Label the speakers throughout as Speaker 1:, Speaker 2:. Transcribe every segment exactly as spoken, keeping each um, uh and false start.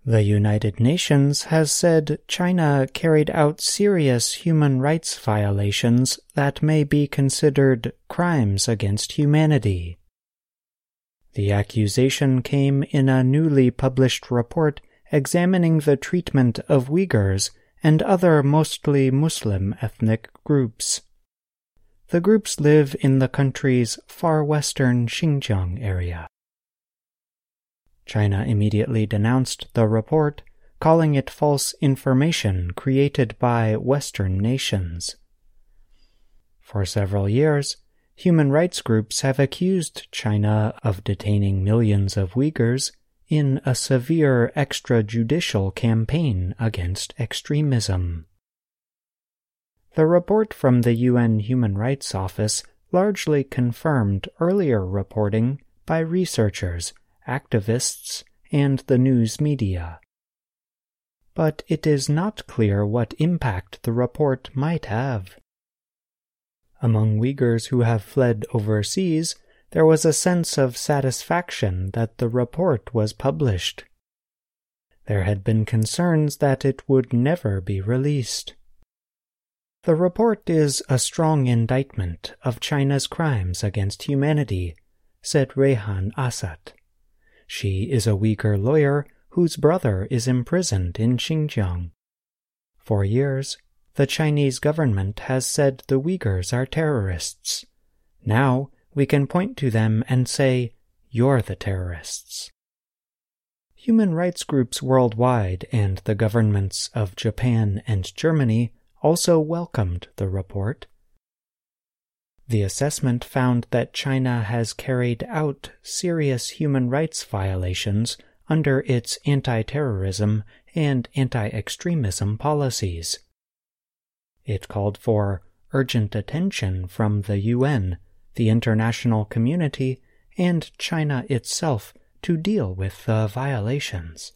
Speaker 1: The United Nations has said China carried out serious human rights violations that may be considered crimes against humanity. The accusation came in a newly published report examining the treatment of Uyghurs and other mostly Muslim ethnic groups. The groups live in the country's far western Xinjiang area. China immediately denounced the report, calling it false information created by Western nations. For several years, human rights groups have accused China of detaining millions of Uyghurs in a severe extrajudicial campaign against extremism. The report from the U N Human Rights Office largely confirmed earlier reporting by researchers, activists, and the news media. But it is not clear what impact the report might have. Among Uyghurs who have fled overseas, there was a sense of satisfaction that the report was published. There had been concerns that it would never be released. The report is a strong indictment of China's crimes against humanity, said Rehan Asat. She is a Uyghur lawyer whose brother is imprisoned in Xinjiang. For years, the Chinese government has said the Uyghurs are terrorists. Now we can point to them and say, "You're the terrorists." Human rights groups worldwide and the governments of Japan and Germany also welcomed the report. The assessment found that China has carried out serious human rights violations under its anti-terrorism and anti-extremism policies. It called for urgent attention from the U N, the international community, and China itself to deal with the violations.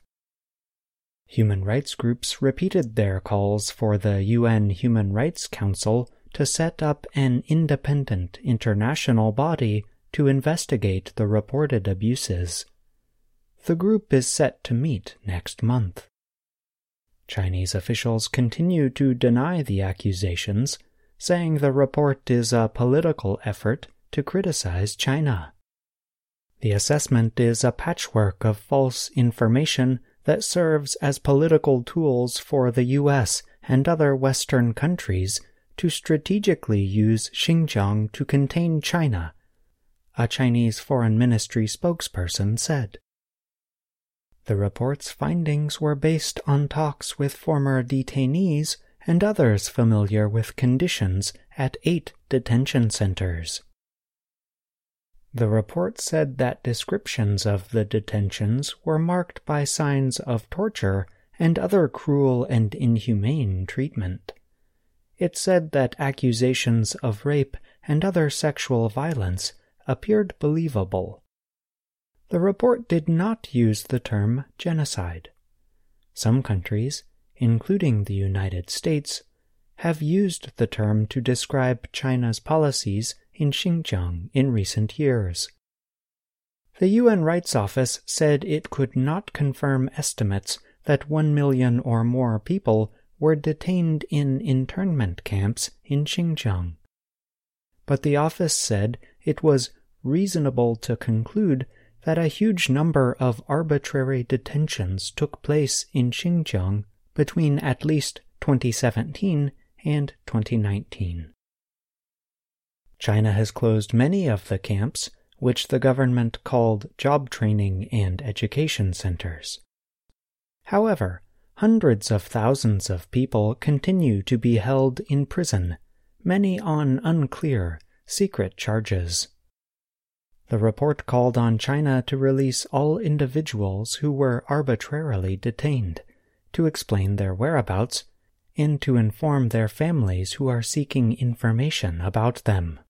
Speaker 1: Human rights groups repeated their calls for the U N Human Rights Council to set up an independent international body to investigate the reported abuses. The group is set to meet next month. Chinese officials continue to deny the accusations, saying the report is a political effort to criticize China. The assessment is a patchwork of false information that serves as political tools for the U S and other Western countries to strategically use Xinjiang to contain China, a Chinese Foreign Ministry spokesperson said. The report's findings were based on talks with former detainees and others familiar with conditions at eight detention centers. The report said that descriptions of the detentions were marked by signs of torture and other cruel and inhumane treatment. It said that accusations of rape and other sexual violence appeared believable. The report did not use the term genocide. Some countries, including the United States, have used the term to describe China's policies in Xinjiang in recent years. The U N Rights Office said it could not confirm estimates that one million or more people were detained in internment camps in Xinjiang. But the office said it was reasonable to conclude that a huge number of arbitrary detentions took place in Xinjiang between at least twenty seventeen and twenty nineteen. China has closed many of the camps, which the government called job training and education centers. However, hundreds of thousands of people continue to be held in prison, many on unclear, secret charges. The report called on China to release all individuals who were arbitrarily detained, to explain their whereabouts, and to inform their families who are seeking information about them.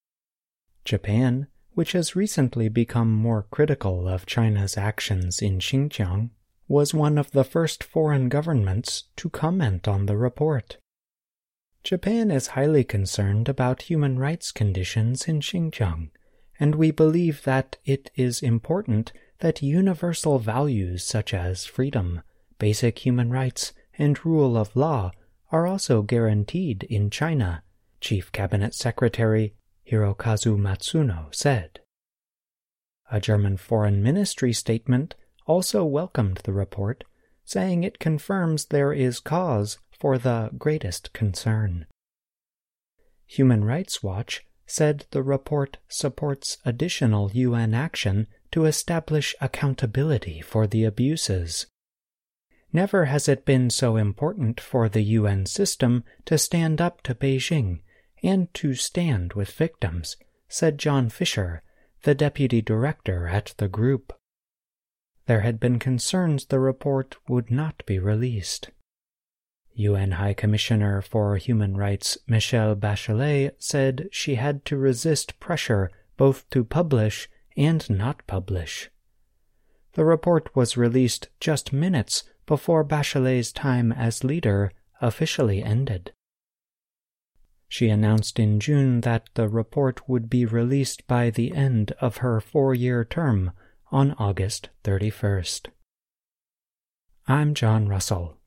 Speaker 1: Japan, which has recently become more critical of China's actions in Xinjiang, was one of the first foreign governments to comment on the report. Japan is highly concerned about human rights conditions in Xinjiang, and we believe that it is important that universal values such as freedom, basic human rights and rule of law are also guaranteed in China, Chief Cabinet Secretary Hirokazu Matsuno said. A German Foreign Ministry statement also welcomed the report, saying it confirms there is cause for the greatest concern. Human Rights Watch said the report supports additional U N action to establish accountability for the abuses. Never has it been so important for the U N system to stand up to Beijing and to stand with victims, said John Fisher, the deputy director at the group. There had been concerns the report would not be released. U N High Commissioner for Human Rights Michelle Bachelet said she had to resist pressure both to publish and not publish. The report was released just minutes before Bachelet's time as leader officially ended. She announced in June that the report would be released by the end of her four-year term on August thirty-first. I'm John Russell.